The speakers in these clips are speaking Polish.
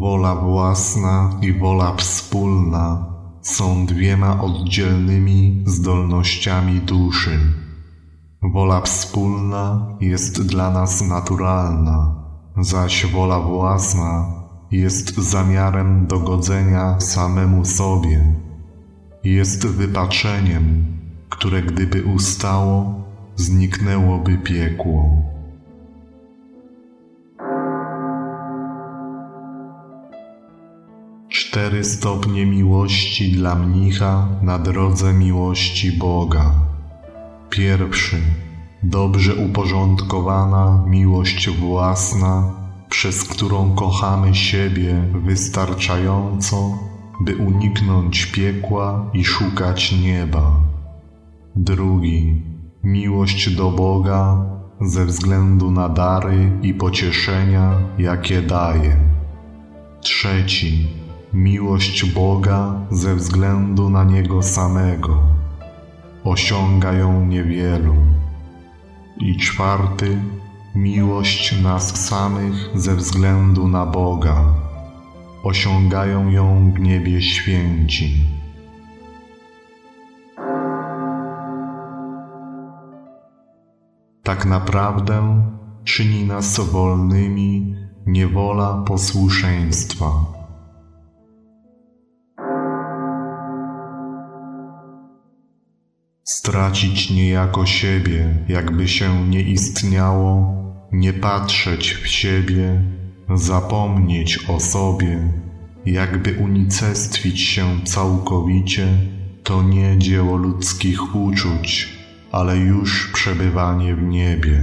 Wola własna i wola wspólna są dwiema oddzielnymi zdolnościami duszy. Wola wspólna jest dla nas naturalna, zaś wola własna jest zamiarem dogodzenia samemu sobie. Jest wypaczeniem, które gdyby ustało, zniknęłoby piekło. Cztery stopnie miłości dla mnicha na drodze miłości Boga. Pierwszy, dobrze uporządkowana miłość własna, przez którą kochamy siebie wystarczająco, by uniknąć piekła i szukać nieba. Drugi, miłość do Boga ze względu na dary i pocieszenia, jakie daje. Trzeci, miłość Boga ze względu na Niego samego. Osiąga ją niewielu. I czwarty, miłość nas samych ze względu na Boga. Osiągają ją w niebie święci. Tak naprawdę czyni nas wolnymi niewola posłuszeństwa. Stracić niejako siebie, jakby się nie istniało, nie patrzeć w siebie, zapomnieć o sobie, jakby unicestwić się całkowicie, to nie dzieło ludzkich uczuć, ale już przebywanie w niebie.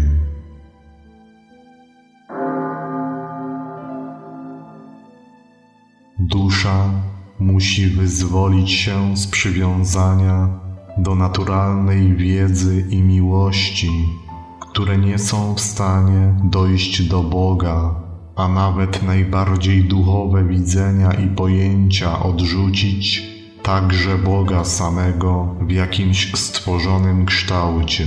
Dusza musi wyzwolić się z przywiązania do naturalnej wiedzy i miłości, które nie są w stanie dojść do Boga, a nawet najbardziej duchowe widzenia i pojęcia odrzucić, także Boga samego w jakimś stworzonym kształcie.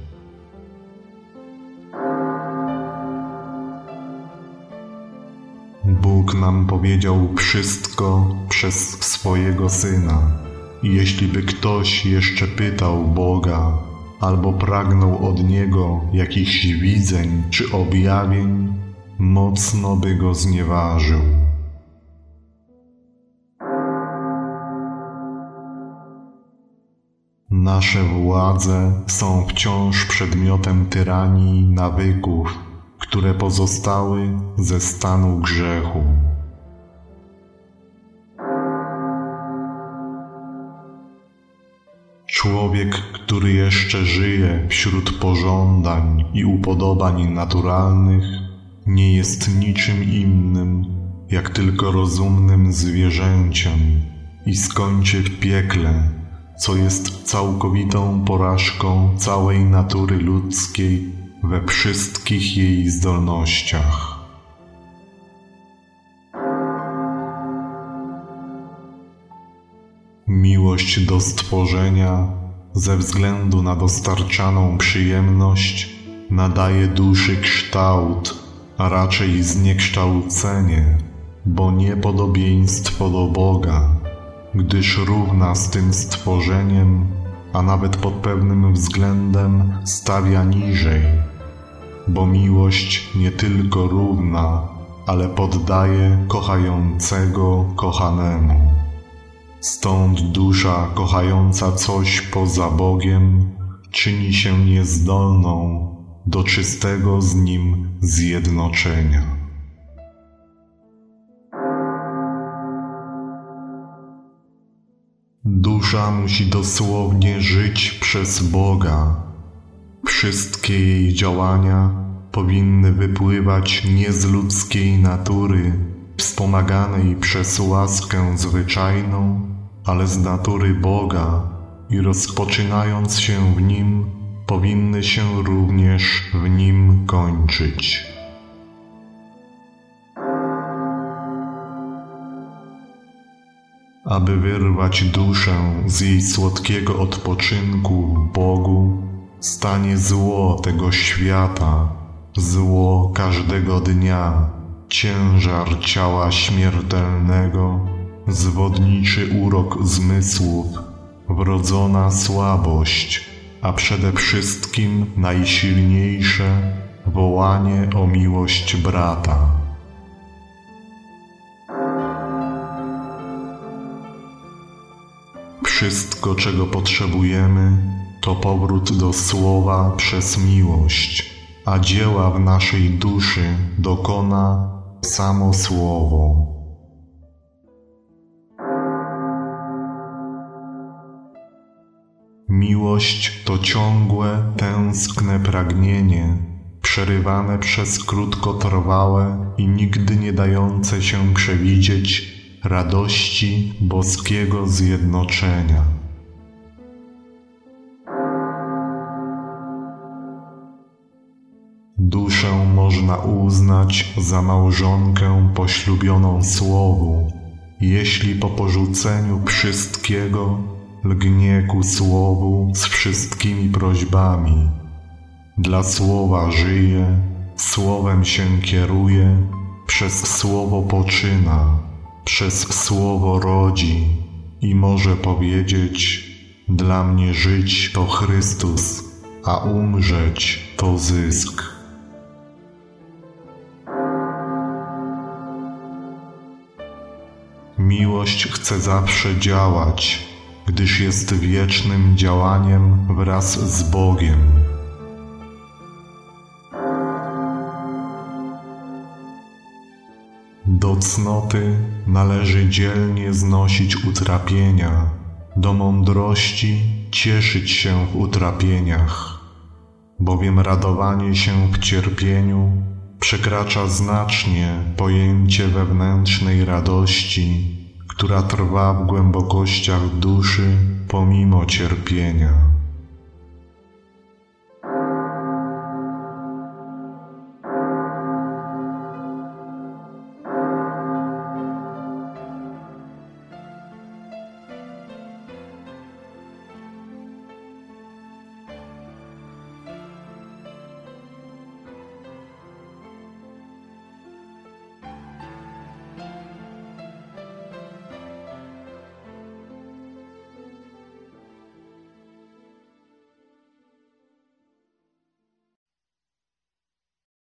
Bóg nam powiedział wszystko przez swojego Syna. I jeśli by ktoś jeszcze pytał Boga, albo pragnął od Niego jakichś widzeń czy objawień, mocno by go znieważył. Nasze władze są wciąż przedmiotem tyranii nawyków, które pozostały ze stanu grzechu. Człowiek, który jeszcze żyje wśród pożądań i upodobań naturalnych, nie jest niczym innym, jak tylko rozumnym zwierzęciem i skończy w piekle, co jest całkowitą porażką całej natury ludzkiej we wszystkich jej zdolnościach. Miłość do stworzenia, ze względu na dostarczaną przyjemność, nadaje duszy kształt, a raczej zniekształcenie, bo nie podobieństwo do Boga, gdyż równa z tym stworzeniem, a nawet pod pewnym względem stawia niżej, bo miłość nie tylko równa, ale poddaje kochającego kochanemu. Stąd dusza kochająca coś poza Bogiem czyni się niezdolną do czystego z Nim zjednoczenia. Dusza musi dosłownie żyć przez Boga. Wszystkie jej działania powinny wypływać nie z ludzkiej natury, wspomaganej przez łaskę zwyczajną, ale z natury Boga i rozpoczynając się w Nim, powinny się również w Nim kończyć. Aby wyrwać duszę z jej słodkiego odpoczynku w Bogu, stanie zło tego świata, zło każdego dnia, ciężar ciała śmiertelnego, zwodniczy urok zmysłów, wrodzona słabość, a przede wszystkim najsilniejsze wołanie o miłość brata. Wszystko, czego potrzebujemy, to powrót do Słowa przez miłość, a dzieła w naszej duszy dokona samo Słowo. Miłość to ciągłe, tęskne pragnienie, przerywane przez krótkotrwałe i nigdy nie dające się przewidzieć radości boskiego zjednoczenia. Duszę można uznać za małżonkę poślubioną Słowu, jeśli po porzuceniu wszystkiego lgnie ku Słowu z wszystkimi prośbami. Dla Słowa żyje, Słowem się kieruje, przez Słowo poczyna, przez Słowo rodzi i może powiedzieć: dla mnie żyć to Chrystus, a umrzeć to zysk. Miłość chce zawsze działać, gdyż jest wiecznym działaniem wraz z Bogiem. Do cnoty należy dzielnie znosić utrapienia, do mądrości cieszyć się w utrapieniach, bowiem radowanie się w cierpieniu przekracza znacznie pojęcie wewnętrznej radości, która trwa w głębokościach duszy pomimo cierpienia.